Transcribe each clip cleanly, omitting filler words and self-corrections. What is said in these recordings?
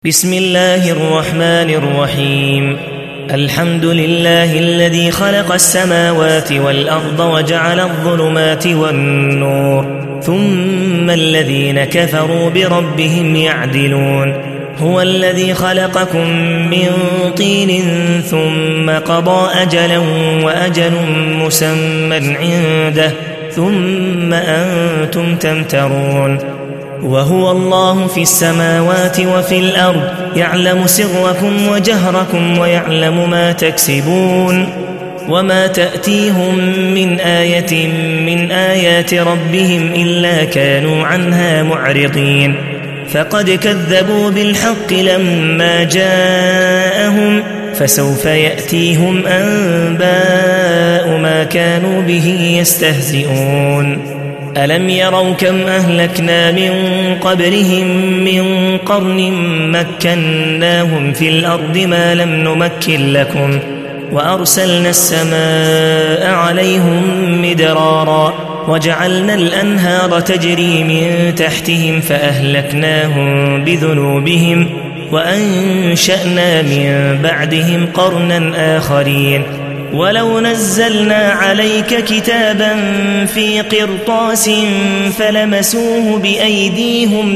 بسم الله الرحمن الرحيم. الحمد لله الذي خلق السماوات والأرض وجعل الظلمات والنور ثم الذين كفروا بربهم يعدلون. هو الذي خلقكم من طين ثم قضى أجلا وأجل مسمى عنده ثم أنتم تمترون. وهو الله في السماوات وفي الأرض يعلم سركم وجهركم ويعلم ما تكسبون. وما تأتيهم من آية من آيات ربهم إلا كانوا عنها معرضين. فقد كذبوا بالحق لما جاءهم فسوف يأتيهم أنباء ما كانوا به يستهزئون. ألم يروا كم أهلكنا من قبلهم من قرن مكناهم في الأرض ما لم نمكن لكم وأرسلنا السماء عليهم مدرارا وجعلنا الأنهار تجري من تحتهم فأهلكناهم بذنوبهم وأنشأنا من بعدهم قرنا آخرين. ولو نزلنا عليك كتابا في قرطاس فلمسوه بأيديهم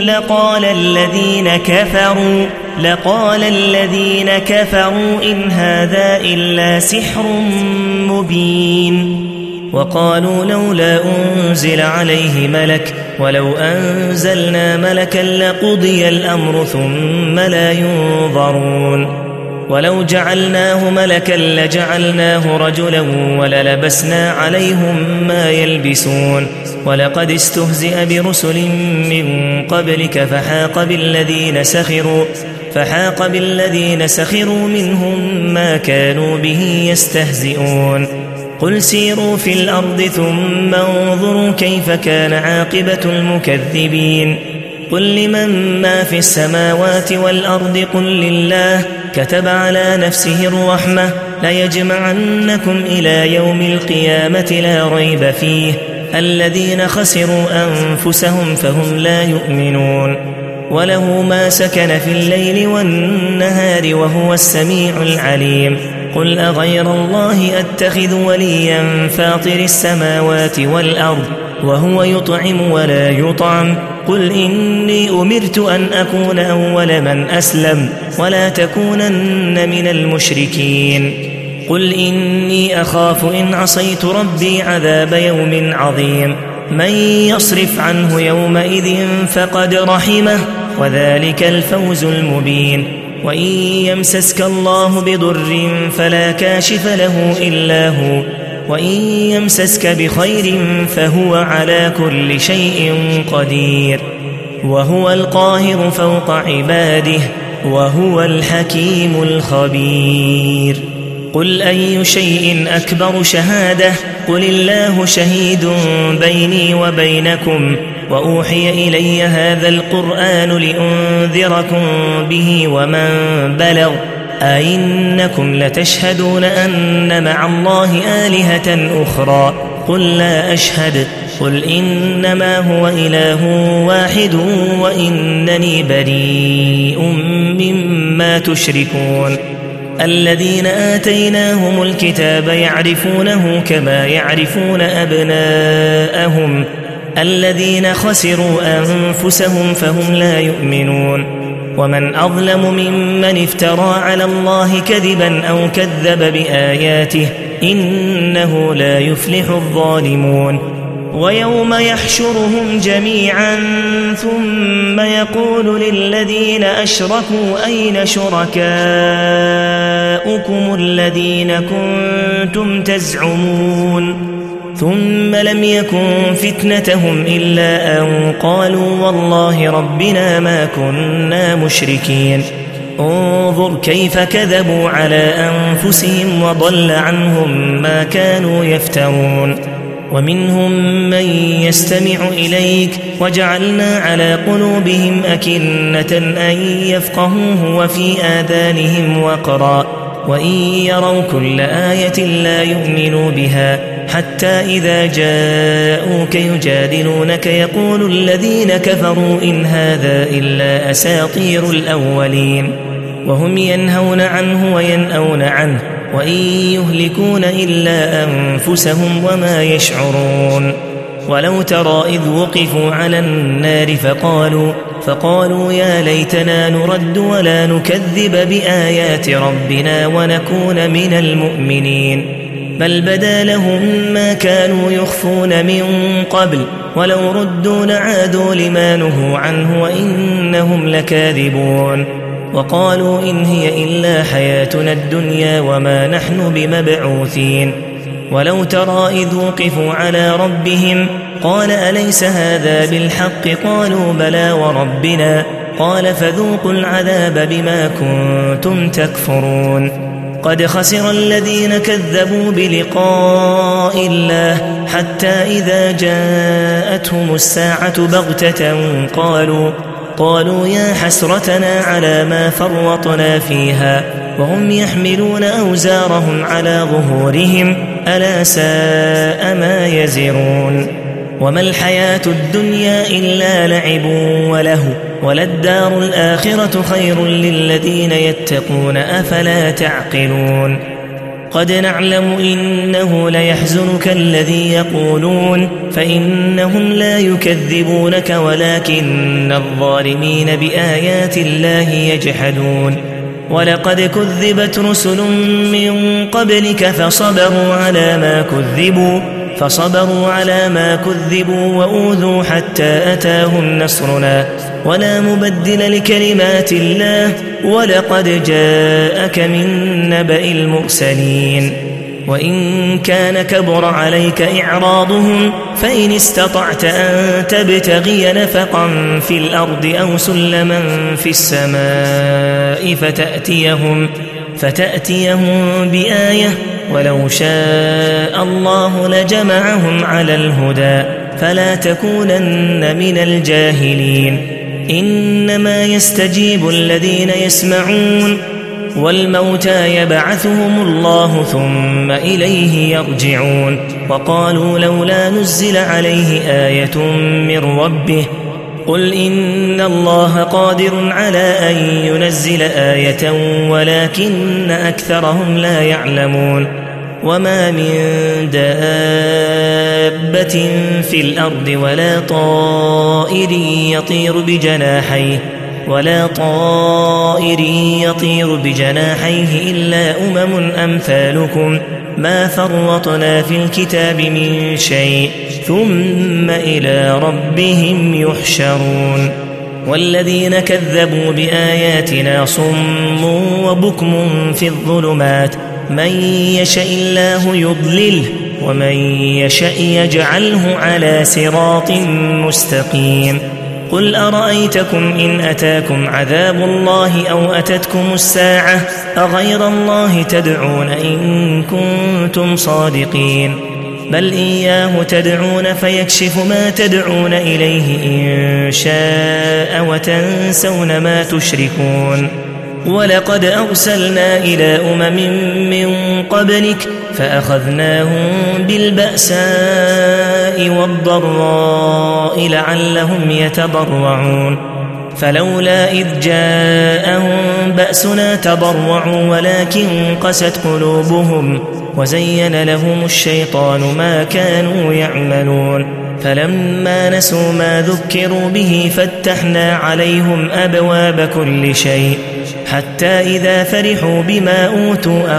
لقال الذين كفروا إن هذا إلا سحر مبين. وقالوا لولا أنزل عليه ملك ولو أنزلنا ملكا لقضي الأمر ثم لا ينظرون. ولو جعلناه ملكا لجعلناه رجلا وللبسنا عليهم ما يلبسون. ولقد استهزئ برسل من قبلك فحاق بالذين سخروا منهم ما كانوا به يستهزئون. قل سيروا في الأرض ثم انظروا كيف كان عاقبة المكذبين. قل لمن ما في السماوات والأرض قل لله كتب على نفسه الرحمة ليجمعنكم إلى يوم القيامة لا ريب فيه الذين خسروا أنفسهم فهم لا يؤمنون. وله ما سكن في الليل والنهار وهو السميع العليم. قل أغير الله أتخذ وليا فاطر السماوات والأرض وهو يطعم ولا يطعم. قل إني أمرت أن أكون أول من أسلم ولا تكونن من المشركين. قل إني أخاف إن عصيت ربي عذاب يوم عظيم. من يصرف عنه يومئذ فقد رحمه وذلك الفوز المبين. وإن يمسسك الله بضر فلا كاشف له إلا هو وإن يمسسك بخير فهو على كل شيء قدير. وهو القاهر فوق عباده وهو الحكيم الخبير. قل أي شيء أكبر شهادة قل الله شهيد بيني وبينكم وأوحي إلي هذا القرآن لأنذركم به ومن بلغ أئنكم لتشهدون أن مع الله آلهة أخرى قل لا أشهد. قل إنما هو إله واحد وإنني بريء مما تشركون. الذين آتيناهم الكتاب يعرفونه كما يعرفون أبناءهم الذين خسروا أنفسهم فهم لا يؤمنون. ومن أظلم ممن افترى على الله كذبا أو كذب بآياته إنه لا يفلح الظالمون. ويوم يحشرهم جميعا ثم يقول للذين أشركوا أين شركاؤكم الذين كنتم تزعمون ثم لم يكن فتنتهم إلا أن قالوا والله ربنا ما كنا مشركين. انظر كيف كذبوا على أنفسهم وضل عنهم ما كانوا يفترون. ومنهم من يستمع إليك وجعلنا على قلوبهم أكنة أن يفقهوه وفي آذانهم وقرا وإن يروا كل آية لا يؤمنوا بها حتى إذا جاءوك يجادلونك يقول الذين كفروا إن هذا إلا أساطير الأولين وهم ينهون عنه وينأون عنه وإن يهلكون إلا أنفسهم وما يشعرون ولو ترى إذ وقفوا على النار فقالوا يا ليتنا نرد ولا نكذب بآيات ربنا ونكون من المؤمنين بل بدا لهم ما كانوا يخفون من قبل ولو ردوا لعادوا لما نهوا عنه وإنهم لكاذبون وقالوا إن هي إلا حياتنا الدنيا وما نحن بمبعوثين ولو ترى إذ وقفوا على ربهم قال أليس هذا بالحق قالوا بلى وربنا قال فذوقوا العذاب بما كنتم تكفرون قد خسر الذين كذبوا بلقاء الله حتى إذا جاءتهم الساعة بغتة قالوا يا حسرتنا على ما فرطنا فيها وهم يحملون أوزارهم على ظهورهم ألا ساء ما يزرون وما الحياة الدنيا إلا لعب وله وللدار الآخرة خير للذين يتقون أفلا تعقلون قد نعلم إنه ليحزنك الذي يقولون فإنهم لا يكذبونك ولكن الظالمين بآيات الله يجحدون ولقد كذبت رسل من قبلك فصبروا على ما كذبوا وأوذوا حتى أتاهم نصرنا ولا مبدل لكلمات الله ولقد جاءك من نبأ المرسلين وإن كان كبر عليك إعراضهم فإن استطعت أن تبتغي نفقا في الأرض أو سلما في السماء فتأتيهم بآية ولو شاء الله لجمعهم على الهدى فلا تكونن من الجاهلين إنما يستجيب الذين يسمعون والموتى يبعثهم الله ثم إليه يرجعون وقالوا لولا نزل عليه آية من ربه قل إن الله قادر على أن ينزل آية ولكن أكثرهم لا يعلمون وما من دابة في الأرض ولا طائر يطير بجناحيه إلا أمثالكم ما فرطنا في الكتاب من شيء ثم إلى ربهم يحشرون والذين كذبوا بآياتنا صم وبكم في الظلمات من يشاء الله يضلله ومن يشاء يجعله على صراط مستقيم قل أرأيتكم إن أتاكم عذاب الله أو أتتكم الساعة أغير الله تدعون إن كنتم صادقين بل إياه تدعون فيكشف ما تدعون إليه إن شاء وتنسون ما تشركون ولقد أرسلنا إلى من قبلك فأخذناهم بالبأساء والضراء لعلهم يتضرعون فلولا إذ جاءهم بأسنا تضرعوا ولكن قست قلوبهم وزين لهم الشيطان ما كانوا يعملون فلما نسوا ما ذكروا به فتحنا عليهم أبواب كل شيء حتى إذا فرحوا بما أوتوا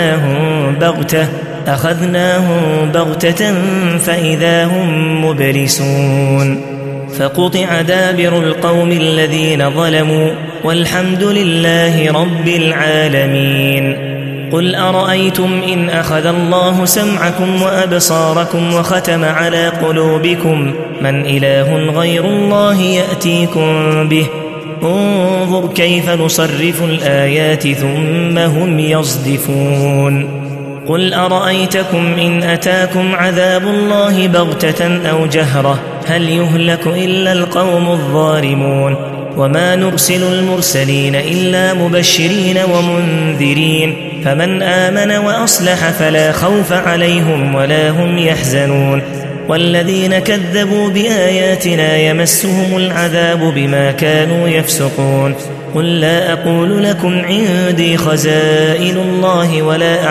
أخذناهم بغتة فإذا هم مبلسون فقطع دابر القوم الذين ظلموا والحمد لله رب العالمين قل أرأيتم إن أخذ الله سمعكم وأبصاركم وختم على قلوبكم من إله غير الله يأتيكم به انظر كيف نصرف الآيات ثم هم يصدفون قل أرأيتكم إن أتاكم عذاب الله بغتة أو جهرة هل يهلك إلا القوم الظالمون وما نرسل المرسلين إلا مبشرين ومنذرين فمن آمن وأصلح فلا خوف عليهم ولا هم يحزنون والذين كذبوا بآياتنا يمسهم العذاب بما كانوا يفسقون قل لا أقول لكم عندي خزائن الله ولا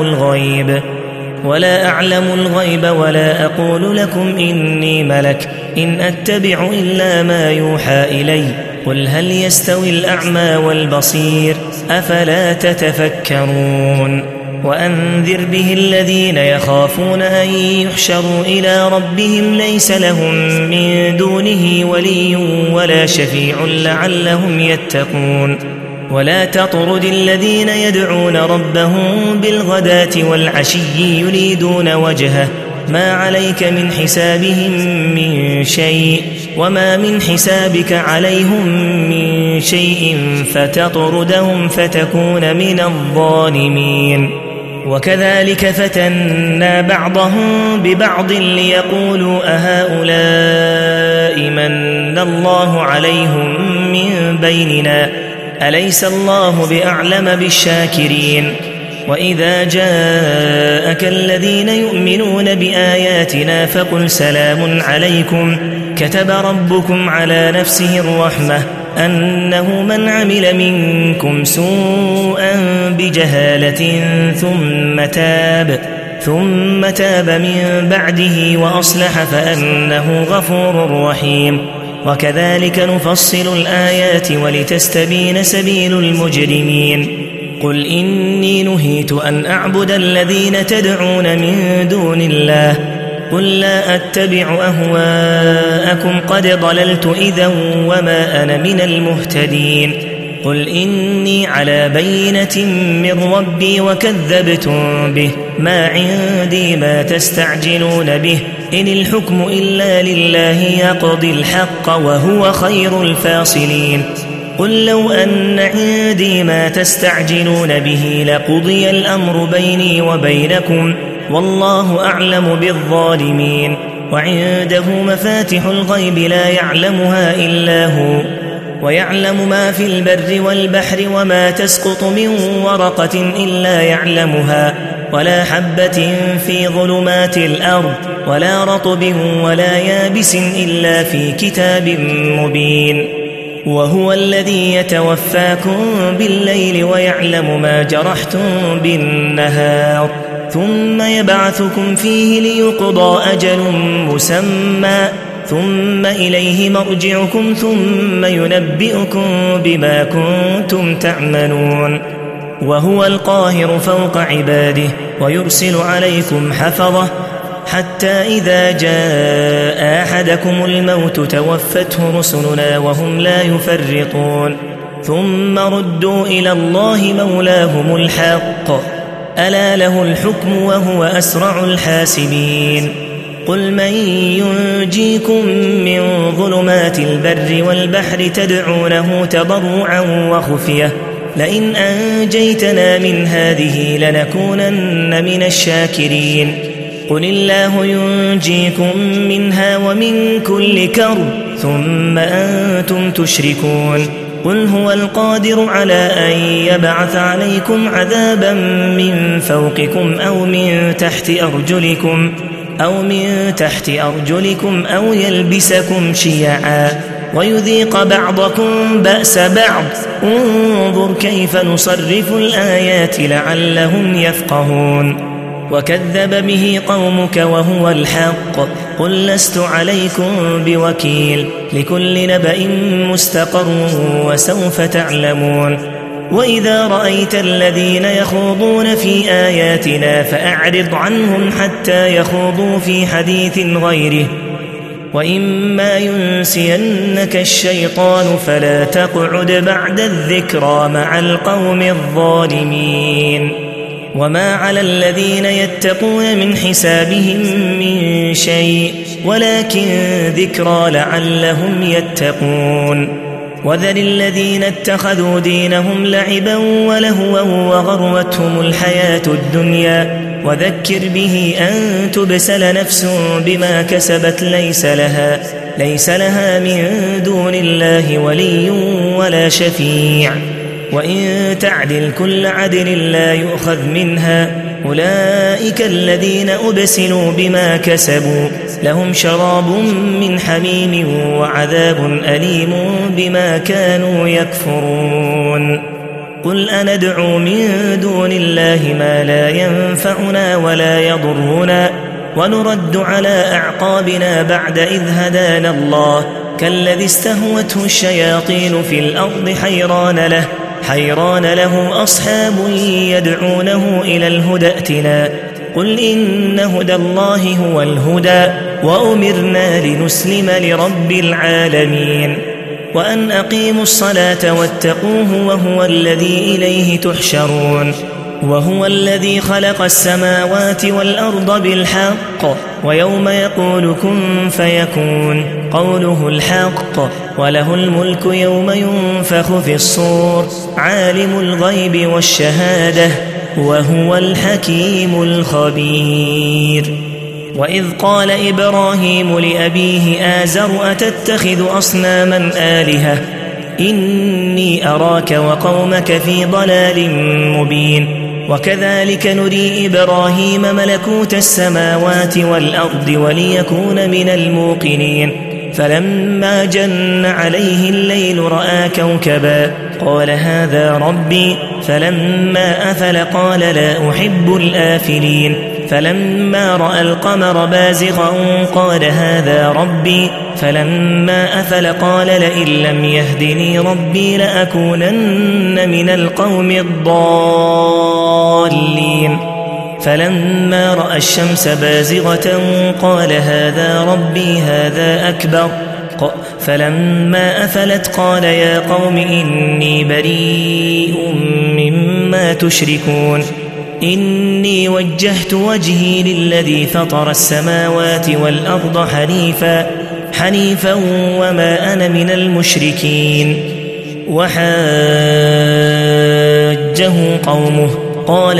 أعلم الغيب ولا أقول لكم إني ملك إن أتبع إلا ما يوحى إلي قل هل يستوي الأعمى والبصير أفلا تتفكرون وأنذر به الذين يخافون أن يحشروا إلى ربهم ليس لهم من دونه ولي ولا شفيع لعلهم يتقون ولا تطرد الذين يدعون ربهم بالغداة والعشي يريدون وجهه ما عليك من حسابهم من شيء وما من حسابك عليهم من شيء فتطردهم فتكون من الظالمين وكذلك فتنا بعضهم ببعض ليقولوا أهؤلاء من الله عليهم من بيننا أليس الله بأعلم بالشاكرين وإذا جاءك الذين يؤمنون بآياتنا فقل سلام عليكم كتب ربكم على نفسه الرحمة أنه من عمل منكم سوءا بجهالة ثم تاب من بعده وأصلح فأنه غفور رحيم وكذلك نفصل الآيات ولتستبين سبيل المجرمين قل إني نهيت أن أعبد الذين تدعون من دون الله قل لا أتبع أهواءكم قد ضللت إذا وما أنا من المهتدين قل إني على بينة من ربي وكذبتم به ما عندي ما تستعجلون به إن الحكم إلا لله يقضي الحق وهو خير الفاصلين قل لو أن عندي ما تستعجلون به لقضي الأمر بيني وبينكم والله أعلم بالظالمين وعنده مفاتح الغيب لا يعلمها إلا هو ويعلم ما في البر والبحر وما تسقط من ورقة إلا يعلمها ولا حبة في ظلمات الأرض ولا رطب ولا يابس إلا في كتاب مبين وهو الذي يتوفاكم بالليل ويعلم ما جرحتم بالنهار ثم يبعثكم فيه ليقضى أجل مسمى ثم إليه مرجعكم ثم ينبئكم بما كنتم تعملون وهو القاهر فوق عباده ويرسل عليكم حفظه حتى إذا جاء أحدكم الموت توفته رسلنا وهم لا يفرطون ثم ردوا إلى الله مولاهم الحق ألا له الحكم وهو أسرع الحاسبين قل من ينجيكم من ظلمات البر والبحر تدعونه تضرعا وخفية لئن أنجيتنا من هذه لنكونن من الشاكرين قل الله ينجيكم منها ومن كل كرب ثم أنتم تشركون قل هو القادر على أن يبعث عليكم عذابا من فوقكم أو من تحت أرجلكم أو يلبسكم شيعا ويذيق بعضكم بأس بعض انظر كيف نصرف الآيات لعلهم يفقهون وكذب به قومك وهو الحق قل لست عليكم بوكيل لكل نبأ مستقر وسوف تعلمون وإذا رأيت الذين يخوضون في آياتنا فأعرض عنهم حتى يخوضوا في حديث غيره وإما ينسينك الشيطان فلا تقعد بعد الذكرى مع القوم الظالمين وما على الذين يتقون من حسابهم من شيء ولكن ذكرى لعلهم يتقون وذر الذين اتخذوا دينهم لعبا ولهوا وغرتهم الحياة الدنيا وذكر به أن تبسل نفس بما كسبت ليس لها من دون الله ولي ولا شفيع وإن تعدل كل عدل لا يؤخذ منها أولئك الذين أبسلوا بما كسبوا لهم شراب من حميم وعذاب أليم بما كانوا يكفرون قل أندعو من دون الله ما لا ينفعنا ولا يضرنا ونرد على أعقابنا بعد إذ هدانا الله كالذي استهوته الشياطين في الأرض حيران له أصحاب يدعونه إلى الهدى ائتنا قل إن هدى الله هو الهدى وأمرنا لنسلم لرب العالمين وأن أقيموا الصلاة واتقوه وهو الذي إليه تحشرون وهو الذي خلق السماوات والأرض بالحق ويوم يقول كن فيكون قوله الحق وله الملك يوم ينفخ في الصور عالم الغيب والشهادة وهو الحكيم الخبير وإذ قال إبراهيم لأبيه آزر أتتخذ أصناما آلهة إني أراك وقومك في ضلال مبين وكذلك نري إبراهيم ملكوت السماوات والأرض وليكون من الموقنين فلما جن عليه الليل رأى كوكبا قال هذا ربي فلما أفل قال لا أحب الآفلين فلما رأى القمر بازغا قال هذا ربي فلما أفل قال لئن لم يهدني ربي لأكونن من القوم الضالين فلما رأى الشمس بازغة قال هذا ربي هذا أكبر فلما أفلت قال يا قوم إني بريء مما تشركون إني وجهت وجهي للذي فطر السماوات والأرض حنيفا وما أنا من المشركين وحاجه قومه قال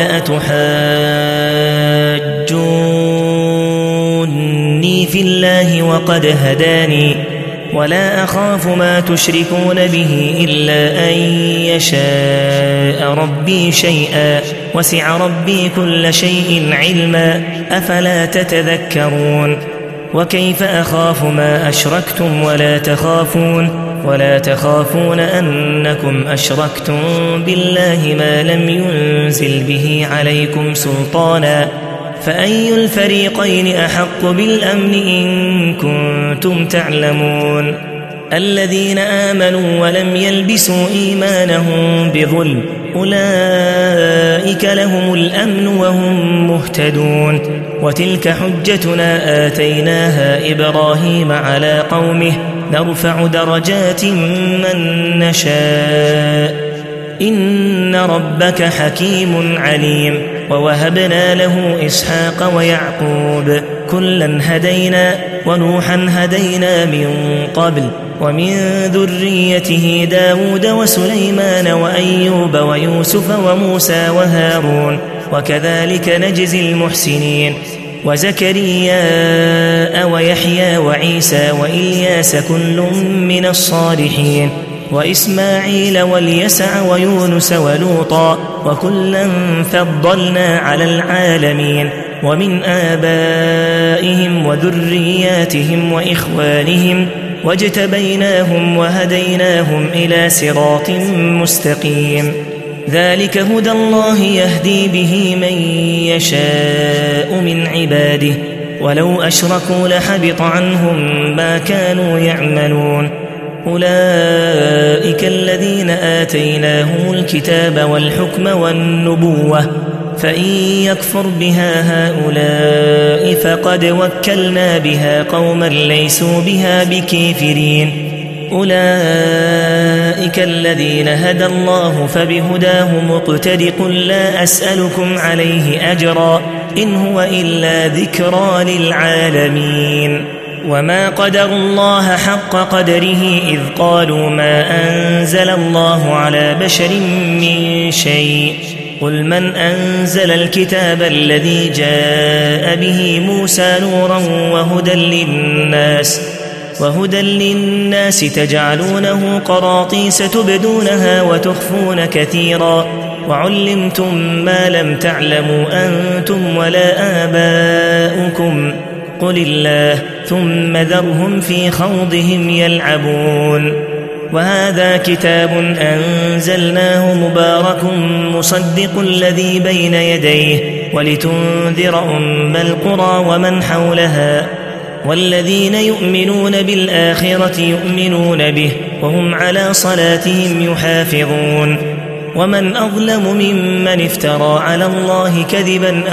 أتحاجوني في الله وقد هداني ولا أخاف ما تشركون به إلا أن يشاء ربي شيئا وسع ربي كل شيء علما أفلا تتذكرون وكيف أخاف ما أشركتم ولا تخافون أنكم أشركتم بالله ما لم ينزل به عليكم سلطانا فأي الفريقين أحق بالأمن إن كنتم تعلمون الذين آمنوا ولم يلبسوا إيمانهم بظلم أولئك لهم الأمن وهم مهتدون وتلك حجتنا آتيناها إبراهيم على قومه نرفع درجات من نشاء إن ربك حكيم عليم ووهبنا له إسحاق ويعقوب كلا هدينا ونوحا هدينا من قبل ومن ذريته داود وسليمان وأيوب ويوسف وموسى وهارون وكذلك نجزي المحسنين وزكريا ويحيى وعيسى وإلياس كل من الصالحين وإسماعيل واليسع ويونس ولوطا وكلا فضلنا على العالمين ومن آبائهم وذرياتهم وإخوانهم واجتبيناهم وهديناهم إلى صراط مستقيم ذلك هدى الله يهدي به من يشاء من عباده ولو أشركوا لحبط عنهم ما كانوا يعملون أولئك الذين آتيناهم الكتاب والحكم والنبوة فإن يكفر بها هؤلاء فقد وكلنا بها قوما ليسوا بها بكافرين أولئك الذين هدى الله فبهداه مقتدٍ قل لا أسألكم عليه أجرا إن هو إلا ذكرى للعالمين وما قدروا الله حق قدره إذ قالوا ما أنزل الله على بشر من شيء قل من أنزل الكتاب الذي جاء به موسى نورا وهدى للناس تجعلونه قراطيس تبدونها وتخفون كثيرا وعلمتم ما لم تعلموا أنتم ولا آباؤكم قل الله ثم ذرهم في خوضهم يلعبون وهذا كتاب أنزلناه مبارك مصدق الذي بين يديه ولتنذر أم القرى ومن حولها والذين يؤمنون بالآخرة يؤمنون به وهم على صلاتهم يحافظون ومن أظلم ممن افترى على الله كذبا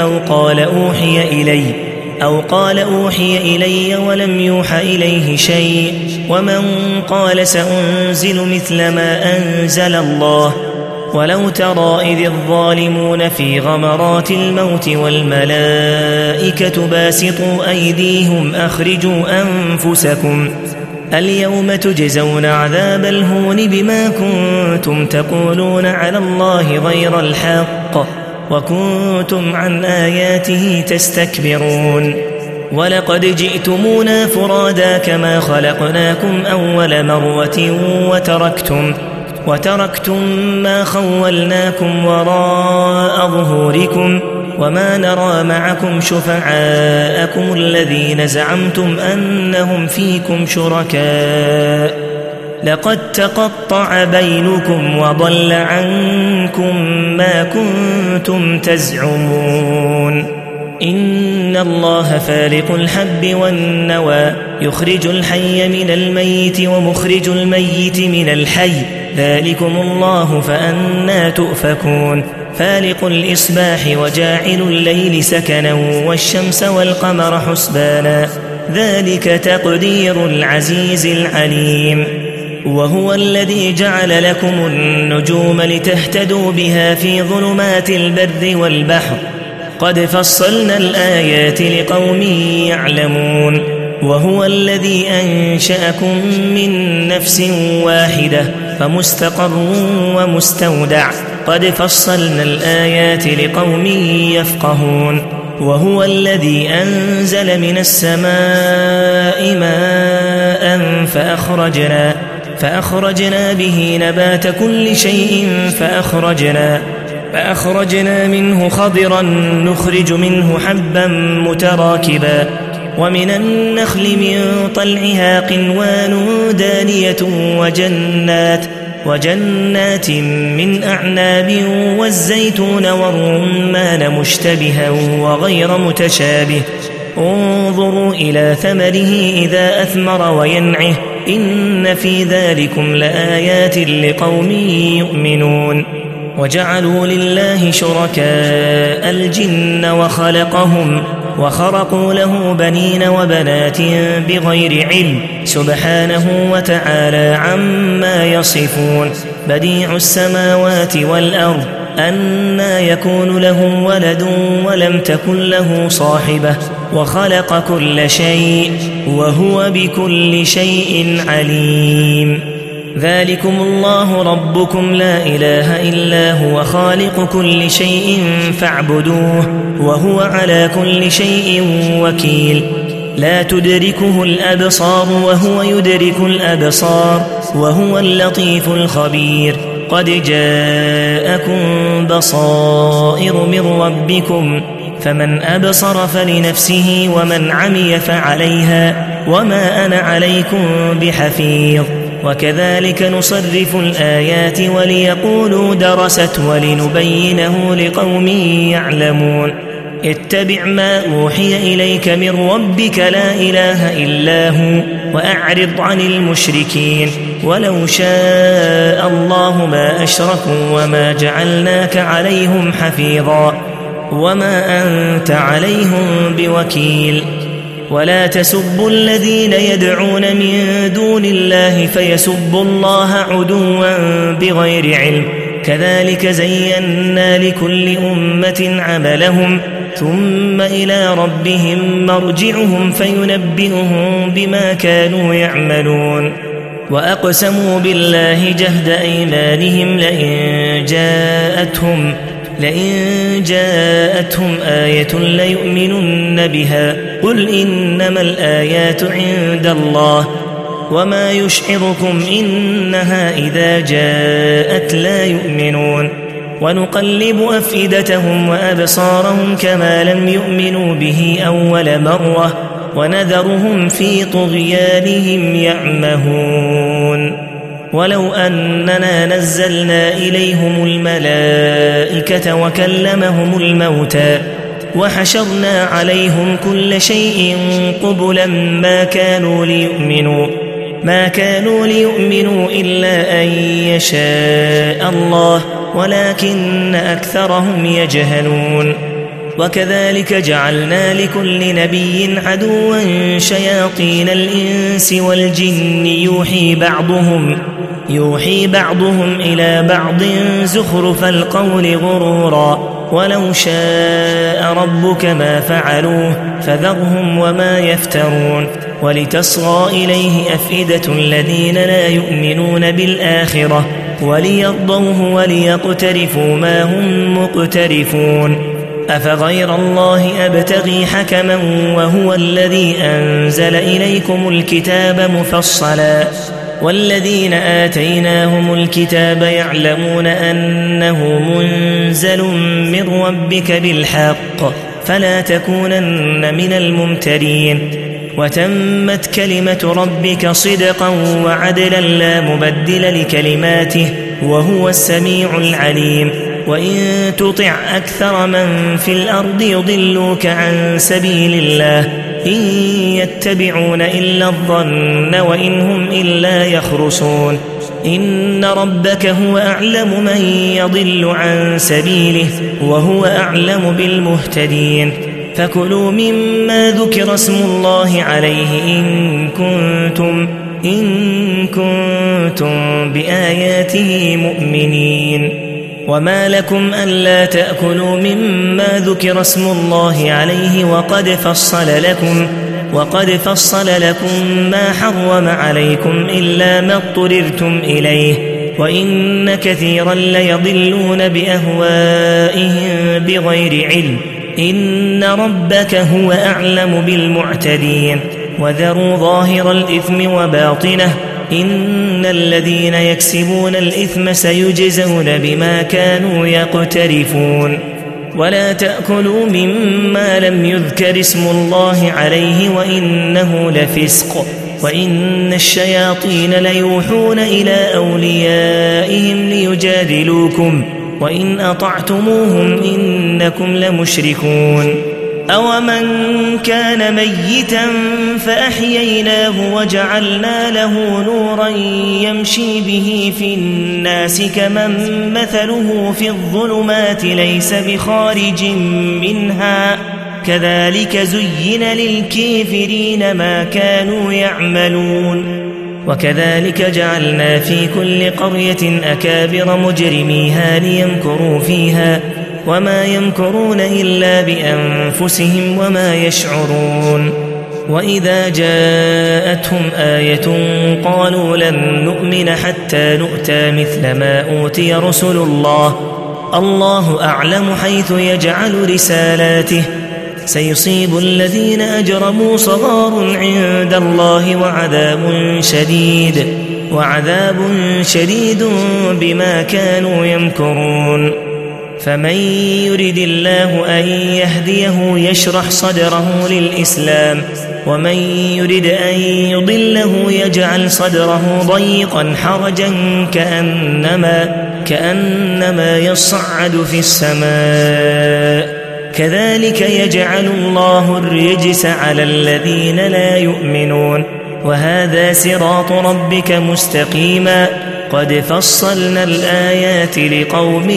أو قال أوحي إلي ولم يوحى إليه شيء ومن قال سأنزل مثل ما أنزل الله ولو ترى إذ الظالمون في غمرات الموت والملائكة باسطوا أيديهم أخرجوا أنفسكم اليوم تجزون عذاب الهون بما كنتم تقولون على الله غير الحق وكنتم عن آياته تستكبرون ولقد جئتمونا فرادا كما خلقناكم أول مرة وتركتم ما خولناكم وراء ظهوركم وما نرى معكم شفعاءكم الذين زعمتم أنهم فيكم شركاء لقد تقطع بينكم وضل عنكم ما كنتم تزعمون إن الله فالق الحب والنوى يخرج الحي من الميت ومخرج الميت من الحي ذلكم الله فأنى تؤفكون فالق الإصباح وجاعل الليل سكنا والشمس والقمر حسبانا ذلك تقدير العزيز العليم وهو الذي جعل لكم النجوم لتهتدوا بها في ظلمات البر والبحر قد فصلنا الآيات لقوم يعلمون وهو الذي أنشأكم من نفس واحدة فمستقر ومستودع قد فصلنا الآيات لقوم يفقهون وهو الذي أنزل من السماء ماء فأخرجنا به نبات كل شيء فأخرجنا منه خضرا نخرج منه حبا متراكبا ومن النخل من طلعها قنوان دانية وجنات من أعناب والزيتون والرمان مشتبها وغير متشابه انظروا إلى ثمره إذا أثمر وينعه إن في ذلكم لآيات لقوم يؤمنون وجعلوا لله شركاء الجن وخلقهم وخرقوا له بنين وبنات بغير علم سبحانه وتعالى عما يصفون بديع السماوات والأرض أنى يكون له ولد ولم تكن له صاحبة وخلق كل شيء وهو بكل شيء عليم ذلكم الله ربكم لا إله إلا هو خالق كل شيء فاعبدوه وهو على كل شيء وكيل لا تدركه الأبصار وهو يدرك الأبصار وهو اللطيف الخبير قد جاءكم بصائر من ربكم فمن أبصر فلنفسه ومن عمي فعليها وما أنا عليكم بحفيظ وكذلك نصرف الآيات وليقولوا درست ولنبينه لقوم يعلمون اتبع ما أوحي إليك من ربك لا إله إلا هو وأعرض عن المشركين ولو شاء الله ما أشركوا وما جعلناك عليهم حفيظا وما أنت عليهم بوكيل ولا تسبوا الذين يدعون من دون الله فيسبوا الله عدوا بغير علم كذلك زينا لكل أمة عملهم ثم إلى ربهم مرجعهم فينبئهم بما كانوا يعملون وأقسموا بالله جهد أيمانهم لئن جاءتهم آية ليؤمنن بها قل إنما الآيات عند الله وما يشعركم إنها إذا جاءت لا يؤمنون ونقلب أفئدتهم وأبصارهم كما لم يؤمنوا به أول مرة ونذرهم في طغيانهم يعمهون ولو أننا نزلنا إليهم الملائكة وكلمهم الموتى وحشرنا عليهم كل شيء قبلا ما كانوا ليؤمنوا إلا أن يشاء الله ولكن أكثرهم يجهلون وكذلك جعلنا لكل نبي عدوا شياطين الإنس والجن يوحي بعضهم إلى بعض زخرف القول غرورا ولو شاء ربك ما فعلوه فذرهم وما يفترون ولتصغى إليه أفئدة الذين لا يؤمنون بالآخرة وليرضوه وليقترفوا ما هم مقترفون أفغير الله أبتغي حكما وهو الذي أنزل إليكم الكتاب مفصلا والذين آتيناهم الكتاب يعلمون أنه منزل من ربك بالحق فلا تكونن من الممترين وتمت كلمة ربك صدقا وعدلا لا مبدل لكلماته وهو السميع العليم وإن تطع أكثر من في الأرض يضلوك عن سبيل الله إن يتبعون إلا الظن وإن هم إلا يخرصون إن ربك هو أعلم من يضل عن سبيله وهو أعلم بالمهتدين فكلوا مما ذكر اسم الله عليه إن كنتم بآياته مؤمنين وما لكم ألا تأكلوا مما ذكر اسم الله عليه وقد فصل لكم ما حرم عليكم إلا ما اضطررتم إليه وإن كثيرا ليضلون بأهوائهم بغير علم إن ربك هو أعلم بالمعتدين وذروا ظاهر الإثم وباطنه إن الذين يكسبون الإثم سيجزون بما كانوا يقترفون ولا تأكلوا مما لم يذكر اسم الله عليه وإنه لفسق وإن الشياطين ليوحون إلى أوليائهم ليجادلوكم وإن أطعتموهم إنكم لمشركون أومن كان ميتا فأحييناه وجعلنا له نورا يمشي به في الناس كمن مثله في الظلمات ليس بخارج منها كذلك زين للكافرين ما كانوا يعملون وكذلك جعلنا في كل قرية أكابر مجرميها ليمكروا فيها وما يمكرون إلا بأنفسهم وما يشعرون وإذا جاءتهم آية قالوا لن نؤمن حتى نؤتى مثل ما أوتي رسل الله أعلم حيث يجعل رسالاته سيصيب الذين أجرموا صغار عند الله وعذاب شديد بما كانوا يمكرون فمن يرد الله أن يهديه يشرح صدره للإسلام ومن يرد أن يضله يجعل صدره ضيقا حرجا كأنما يصعد في السماء كذلك يجعل الله الرجس على الذين لا يؤمنون وهذا صراط ربك مستقيما قد فصلنا الآيات لقوم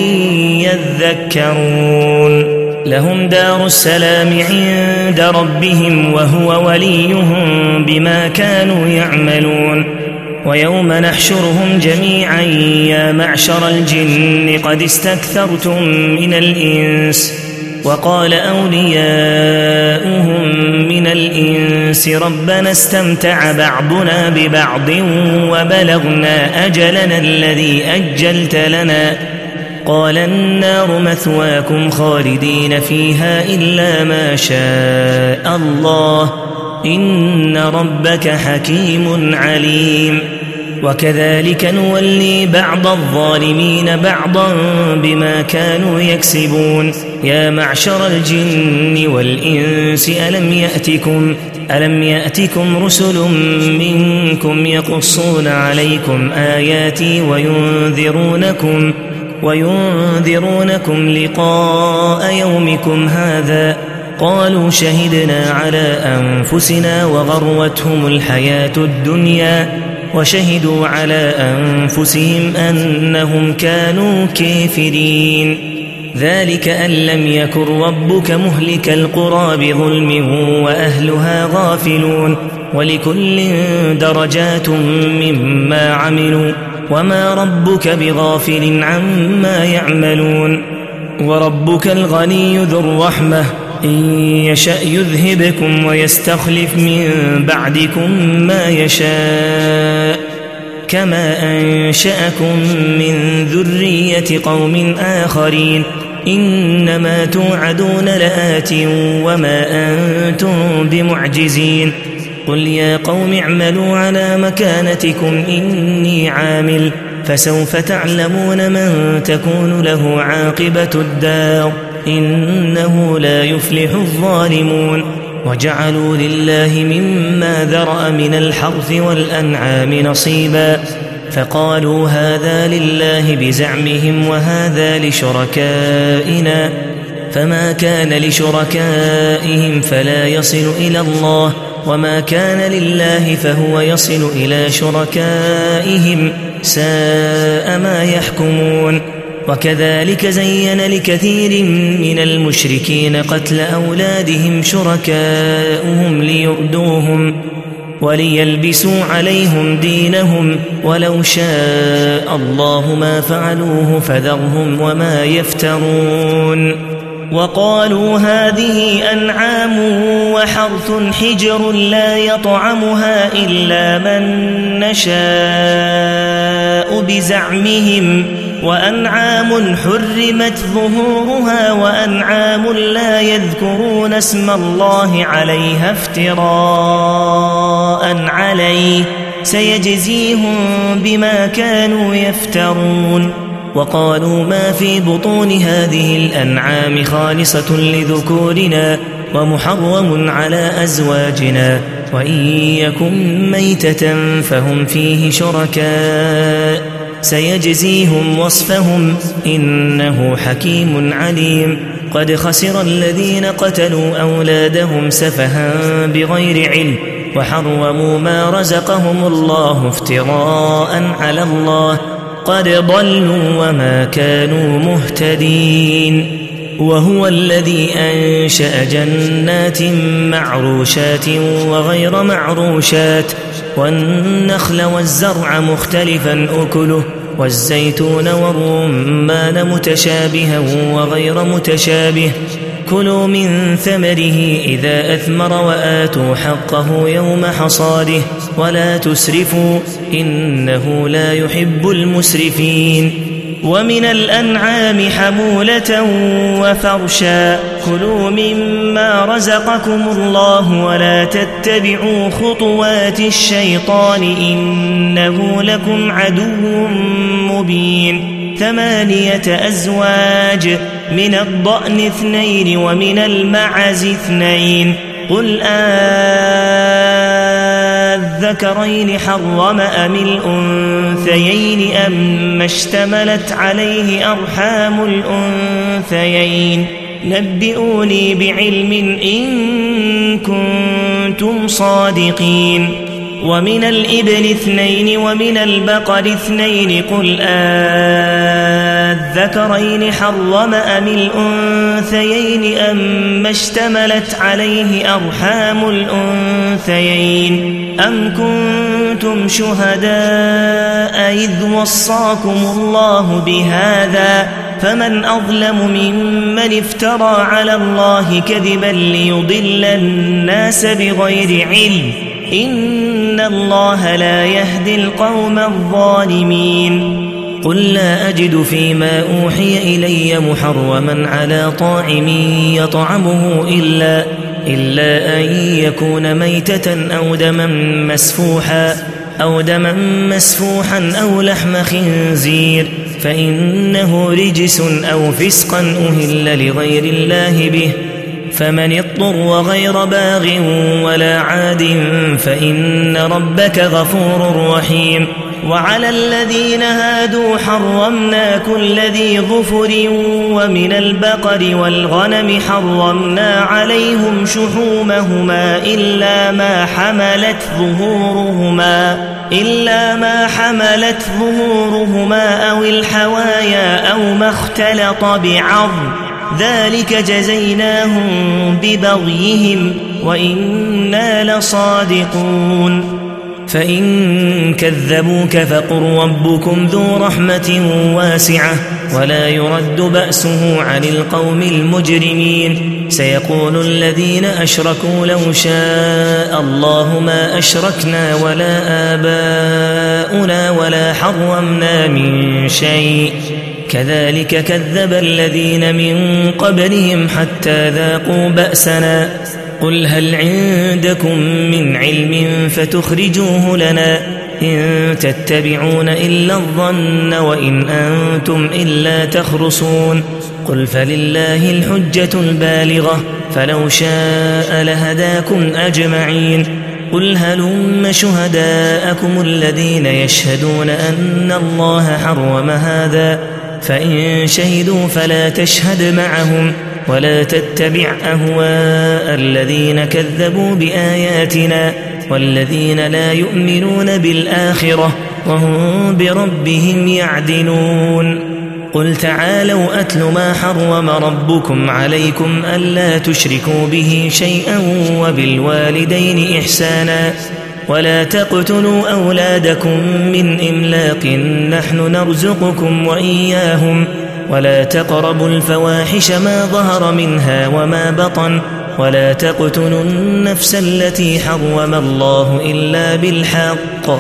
يذكرون لهم دار السلام عند ربهم وهو وليهم بما كانوا يعملون ويوم نحشرهم جميعا يا معشر الجن قد استكثرتم من الإنس وقال أولياؤهم من الإنس ربنا استمتع بعضنا ببعض وبلغنا أجلنا الذي أجلت لنا قال النار مثواكم خالدين فيها إلا ما شاء الله إن ربك حكيم عليم وكذلك نولي بعض الظالمين بعضا بما كانوا يكسبون يا معشر الجن والإنس ألم يأتكم رسل منكم يقصون عليكم آياتي وينذرونكم لقاء يومكم هذا قالوا شهدنا على أنفسنا وغرتهم الحياة الدنيا وشهدوا على أنفسهم أنهم كانوا كافرين ذلك أن لم يكن ربك مهلك القرى بظلم وأهلها غافلون ولكل درجات مما عملوا وما ربك بغافل عما يعملون وربك الغني ذو الرحمة إن يشأ يذهبكم ويستخلف من بعدكم ما يشاء كما أنشأكم من ذرية قوم آخرين إنما توعدون لآت وما أنتم بمعجزين قل يا قوم اعملوا على مكانتكم إني عامل فسوف تعلمون من تكون له عاقبة الدار إنه لا يفلح الظالمون وجعلوا لله مما ذرأ من الحرث والأنعام نصيبا فقالوا هذا لله بزعمهم وهذا لشركائنا فما كان لشركائهم فلا يصل إلى الله وما كان لله فهو يصل إلى شركائهم ساء ما يحكمون وكذلك زين لكثير من المشركين قتل أولادهم شركاؤهم ليردوهم وليلبسوا عليهم دينهم ولو شاء الله ما فعلوه فذرهم وما يفترون وقالوا هذه أنعام وحرث حجر لا يطعمها إلا من نشاء بزعمهم وأنعام حرمت ظهورها وأنعام لا يذكرون اسم الله عليها افتراء عليه سيجزيهم بما كانوا يفترون وقالوا ما في بطون هذه الأنعام خالصة لذكورنا ومحرم على أزواجنا وإن يكن ميتة فهم فيه شركاء سيجزيهم وصفهم إنه حكيم عليم قد خسر الذين قتلوا أولادهم سفها بغير علم وحرموا ما رزقهم الله افتراء على الله قد ضلوا وما كانوا مهتدين وهو الذي أنشأ جنات معروشات وغير معروشات والنخل والزرع مختلفا أكله والزيتون والرمان متشابها وغير متشابه كلوا من ثمره إذا أثمر وآتوا حقه يوم حصاده ولا تسرفوا إنه لا يحب المسرفين ومن الأنعام حمولة وفرشا كلوا مما رزقكم الله ولا تتبعوا خطوات الشيطان إنه لكم عدو مبين 8 أزواج من الضأن 2 ومن المعز 2 قل الذكرين حرم أم الأنثيين أم اشتملت عليه أرحام الأنثيين نبئوني بعلم إن كنتم صادقين ومن الإبل 2 ومن البقر 2 قل الذكرين حرم أم الأنثيين أم اشتملت عليه أرحام الأنثيين أم كنتم شهداء إذ وصاكم الله بهذا فمن أظلم ممن افترى على الله كذبا ليضل الناس بغير علم إن الله لا يهدي القوم الظالمين قل لا أجد فيما أوحي إلي محرما على طاعم يطعمه إلا أن يكون ميتة أو دما مسفوحا أو لحم خنزير فإنه رجس أو فسقا أهل لغير الله به فمن اضطر غير باغ ولا عاد فإن ربك غفور رحيم وعلى الذين هادوا حرمنا كل ذي ظفر ومن البقر والغنم حرمنا عليهم شحومهما إلا ما حملت ظهورهما أو الحوايا أو ما اختلط بعظم ذلك جزيناهم ببغيهم وإنا لصادقون فإن كذبوك فقل ربكم ذو رحمة واسعة ولا يرد بأسه عن القوم المجرمين سيقول الذين أشركوا لو شاء الله ما أشركنا ولا آباؤنا ولا حرمنا من شيء كذلك كذب الذين من قبلهم حتى ذاقوا بأسنا قل هل عندكم من علم فتخرجوه لنا إن تتبعون إلا الظن وإن أنتم إلا تخرصون قل فلله الحجة البالغة فلو شاء لهداكم أجمعين قل هلم شهداءكم الذين يشهدون أن الله حرم هذا فإن شهدوا فلا تشهد معهم ولا تتبع أهواء الذين كذبوا بآياتنا والذين لا يؤمنون بالآخرة وهم بربهم يعدلون قل تعالوا أتل ما حرم ربكم عليكم ألا تشركوا به شيئا وبالوالدين إحسانا ولا تقتلوا أولادكم من إملاق نحن نرزقكم وإياهم ولا تقربوا الفواحش ما ظهر منها وما بطن ولا تقتلوا النفس التي حرم الله إلا بالحق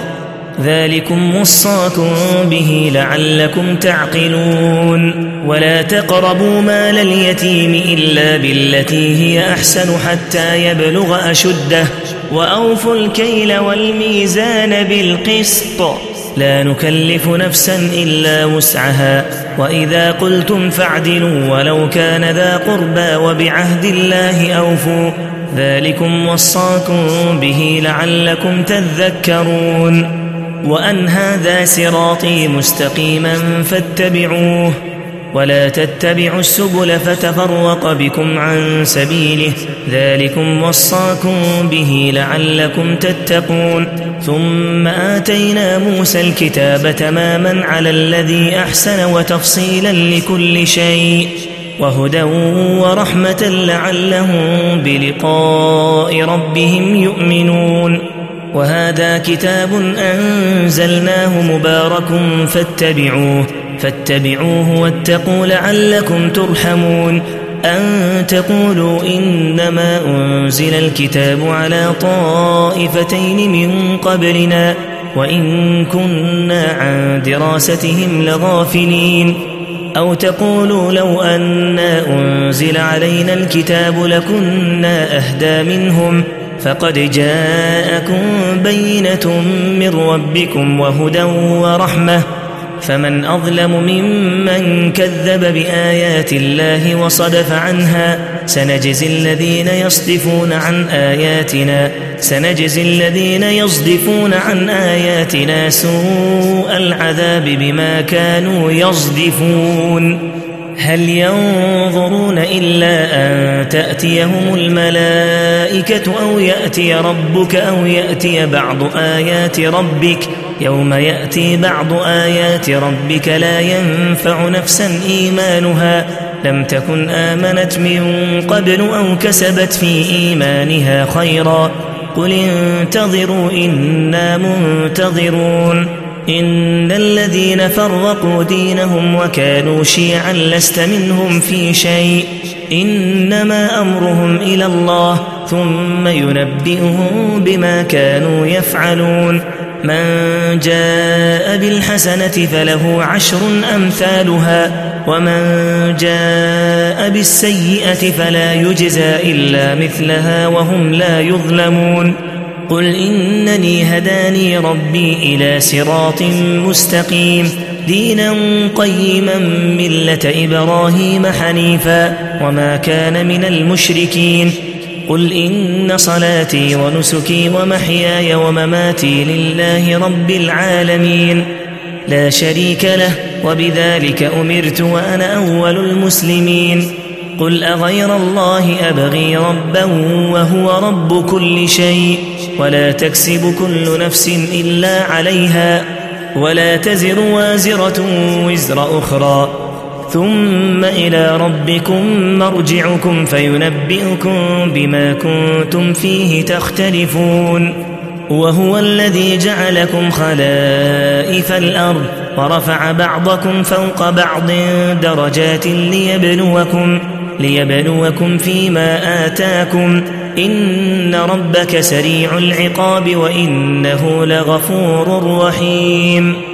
ذلكم وصاكم به لعلكم تعقلون ولا تقربوا مال اليتيم إلا بالتي هي أحسن حتى يبلغ أشده وأوفوا الكيل والميزان بالقسط لا نكلف نفسا إلا وسعها وإذا قلتم فاعدلوا ولو كان ذا قربى وبعهد الله أوفوا ذلكم وصاكم به لعلكم تذكرون وأن هذا صراطي مستقيما فاتبعوه ولا تتبعوا السبل فتفرق بكم عن سبيله ذلكم وصاكم به لعلكم تتقون ثم آتينا موسى الكتاب تماما على الذي أحسن وتفصيلا لكل شيء وهدى ورحمة لعلهم بلقاء ربهم يؤمنون وهذا كتاب أنزلناه مبارك فاتبعوه واتقوا لعلكم ترحمون أن تقولوا إنما أنزل الكتاب على طائفتين من قبلنا وإن كنا عن دراستهم لغافلين أو تقولوا لو أنا أنزل علينا الكتاب لكنا أهدى منهم فقد جاءكم بينة من ربكم وهدى ورحمة فمن أظلم ممن كذب بآيات الله وصدف عنها سنجزي الذين يصدفون عن آياتنا سوء العذاب بما كانوا يصدفون هل ينظرون إلا أن تأتيهم الملائكة أو يأتي ربك أو يأتي بعض آيات ربك يوم يأتي بعض آيات ربك لا ينفع نفسا إيمانها لم تكن آمنت من قبل أو كسبت في إيمانها خيرا قل انتظروا إنا منتظرون إن الذين فرقوا دينهم وكانوا شيعا لست منهم في شيء إنما أمرهم إلى الله ثم ينبئهم بما كانوا يفعلون من جاء بالحسنة فله 10 أمثالها ومن جاء بالسيئة فلا يجزى إلا مثلها وهم لا يظلمون قل إنني هداني ربي إلى صراط مستقيم دينا قيما ملة إبراهيم حنيفا وما كان من المشركين قل إن صلاتي ونسكي ومحياي ومماتي لله رب العالمين لا شريك له وبذلك أمرت وأنا أول المسلمين قل أغير الله أبغي ربا وهو رب كل شيء ولا تكسب كل نفس إلا عليها ولا تزر وازرة وزر أخرى ثم إلى ربكم مرجعكم فينبئكم بما كنتم فيه تختلفون وهو الذي جعلكم خلائف الأرض ورفع بعضكم فوق بعض درجات ليبلوكم فيما آتاكم إن ربك سريع العقاب وإنه لغفور رحيم